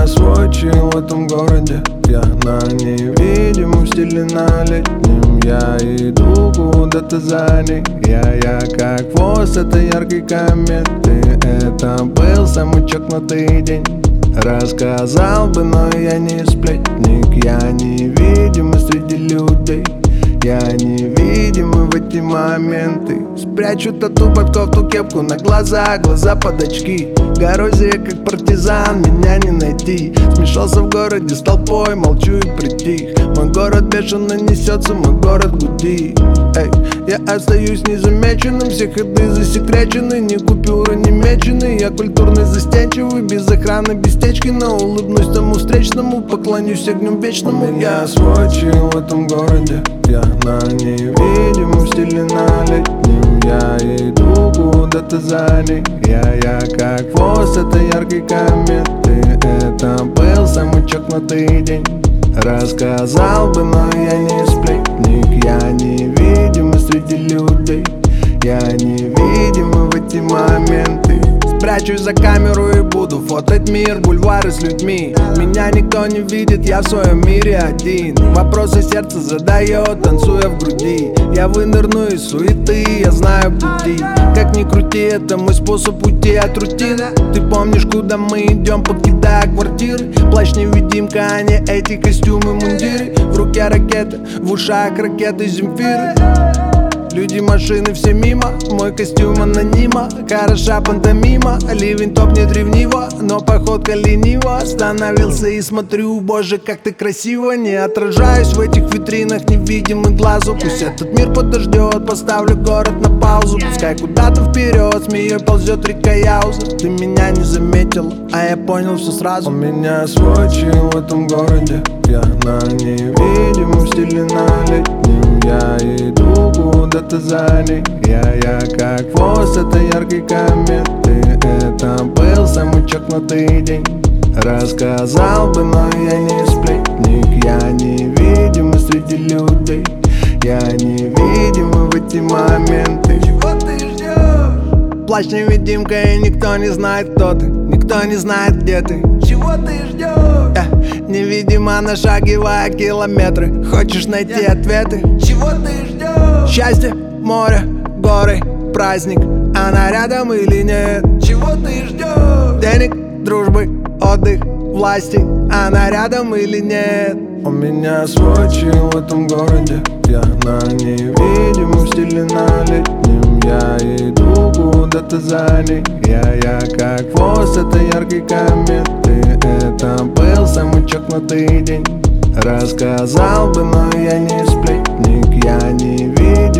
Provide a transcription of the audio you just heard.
меня свой чил в этом городе. Я на невидимом стиле на летнем. Я иду куда-то за ней. Я как хвост этой яркой кометы. Это был самый чокнутый день. Рассказал бы, но я не сплетник. Я невидимый среди людей. Я невидимый в эти моменты. Спрячу тату под кофту, кепку на глаза, глаза под очки. Горозия как партизан, меня не найти. Смешался в городе с толпой, молчу и притих. Мой город бешено несется, мой город гудит. Эй, я остаюсь незамеченным, все ходы засекречены. Ни купюры, ни мечены. Я культурный, застенчивый, без охраны, без течки. Но улыбнусь тому встречному, поклонюсь огнем вечному. У меня свой чил в этом городе. Я на невидимом стиле на летнем. Я иду куда-то за ней. Я как хвост этой яркой кометы. Это был самый чокнутый день. Рассказал бы, но я не сплетник. Я невидимый среди людей. Я невидимый в эти моменты. Спрячусь за камеру и буду фотать мир, бульвары с людьми. Меня никто не видит, я в своем мире один. Вопросы сердце задает, танцуя в груди. Я вынырну из суеты, я знаю пути. Как ни крути, это мой способ уйти от рутины. Ты помнишь, куда мы идем, покидая квартиры? Плащ-невидимка, а не эти костюмы, мундиры. В руке ракеты, в ушах ракеты Земфиры. Люди, машины, все мимо. Мой костюм анонима. Хороша пантомима. Ливень топнет ревниво, но походка ленива. Остановился и смотрю, боже, как ты красиво. Не отражаюсь в этих витринах, невидимый глазу. Пусть этот мир подождет, поставлю город на паузу. Пускай куда-то вперед, змеей ползет река Яуза. Ты меня не заметила, а я понял все сразу. У меня свой чил в этом городе. Я на невидимом стиле на летнем. Я иду куда-то за ней. Я как хвост этой яркой кометы. Это был самый чокнутый день. Рассказал бы, но я не сплетник. Я невидимый среди людей. Я невидимый в эти моменты. Чего ты ждешь? Плащ-невидимка, и никто не знает, кто ты. Никто не знает, где ты. Чего ты ждешь? Невидимо нашагивая километры. Хочешь найти ответы? Чего ты ждешь? Счастье, море, горы, праздник. Она рядом или нет? Чего ты ждешь? Денег, дружбы, отдых, власти. Она рядом или нет? У меня свой чил в этом городе. Я на невидимом стиле на летнем. Я иду куда-то за ней. Я как хвост этой яркой кометы. Это был самый чокнутый день. Рассказал бы, но я не сплетник. Я не видел.